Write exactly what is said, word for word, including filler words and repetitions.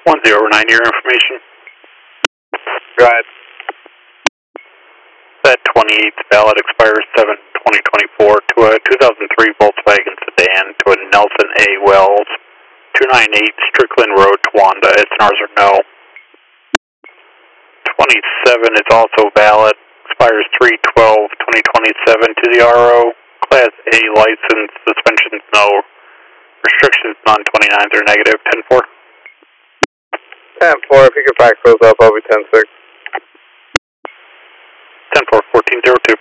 one zero nine, your information. Go ahead. That twenty-eight valid, expires seven twenty twenty-four to a two thousand three Volkswagen sedan to a Nelson A. Wells, two ninety-eight Strickland Road, Towanda. Its N Rs are no. twenty-seven is also valid, expires three twelve twenty twenty-seven to the R O. Class A license, suspensions no. Restrictions non twenty-nines are negative. ten four. ten four, if you could fax those up, I'll be ten six. ten four, fourteen zero two.